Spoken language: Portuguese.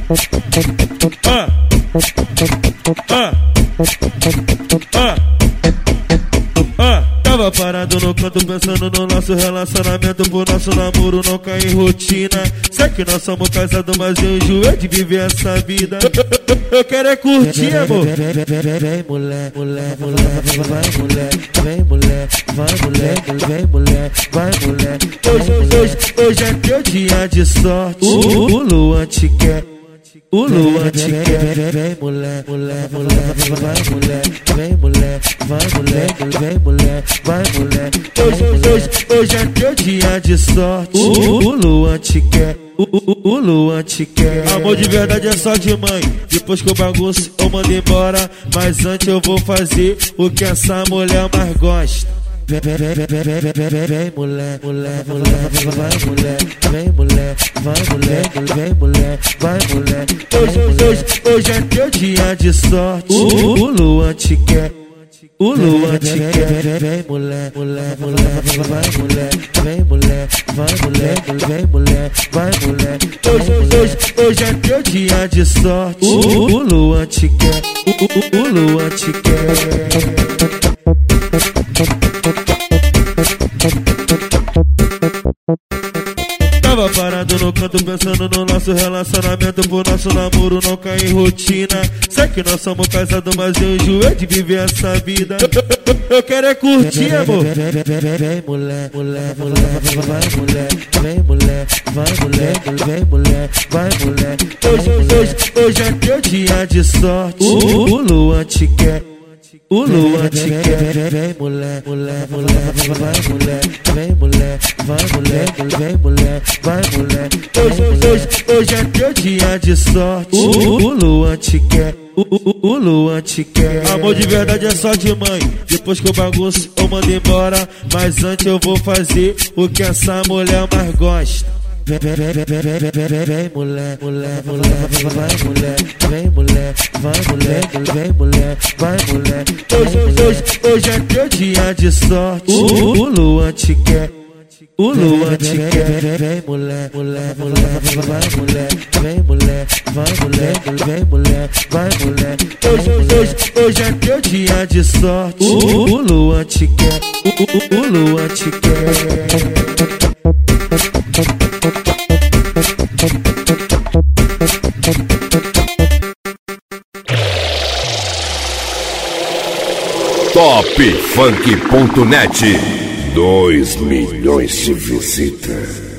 Tava parado no canto pensando no nosso relacionamento, pro nosso namoro não cair em rotina. Sei que nós somos casados, mas eu enjoei de viver essa vida. Eu quero é curtir, amor. Vem mulher, mulher, mulher, vai mulher, vem mulher, vai mulher, vem mulher, vai mulher. Hoje é teu dia de sorte. O Luan te quer. O Luan te quer. Vem mulher, mulher, mulher, vai mulher, vem mulher, vai mulher, vem mulher, vai mulher. Hoje é teu dia de sorte. O Luan te quer. O Luan te quer. Amor de verdade é só de mãe. Depois que eu bagunço eu mando embora, mas antes eu vou fazer o que essa mulher mais gosta. Vem mulher, mulher, mulher, vai mulher, vem mulher, vai mulher, vem mulher, vai mulher. Hoje é teu dia de sorte. O Luan te quer. O Luan te quer. Vem mulher, mulher, mulher, vai mulher, vem mulher, vai mulher, vem mulher, vai mulher. Hoje é teu dia de sorte. O Luan te quer. O Luan te quer. Tava parado no canto pensando no nosso relacionamento, pro nosso namoro não cair em rotina. Sei que nós somos casados, mas eu enjoei de viver essa vida. Eu quero é curtir, amor. Vem mulher, mulher, mulher, vai mulher, vem mulher, vai mulher, vem mulher, vai mulher. Hoje é teu dia de sorte. O Luan te quer. O Luan te quer. Vem mulher, mulher, mulher, vai mulher, vem mulher, vai mulher, vem mulher, vai mulher. Hoje é teu dia de sorte. O Luan te quer. O Luan te quer. Amor de verdade é só de mãe. Depois que eu bagunço eu mando embora, mas antes eu vou fazer o que essa mulher mais gosta. Vem mulher, mulher, mulher, vai mulher, vem mulher, vai mulher, vem mulher, vai mulher. Hoje é teu dia de sorte. O Luan te quer. O Luan te quer. Vem mulher, mulher, mulher, vai mulher, vem mulher, vai mulher, vem mulher, vai mulher. Hoje é teu dia de sorte. O Luan te quer. O Luan te quer. Topfunk.net 2 milhões de visitas.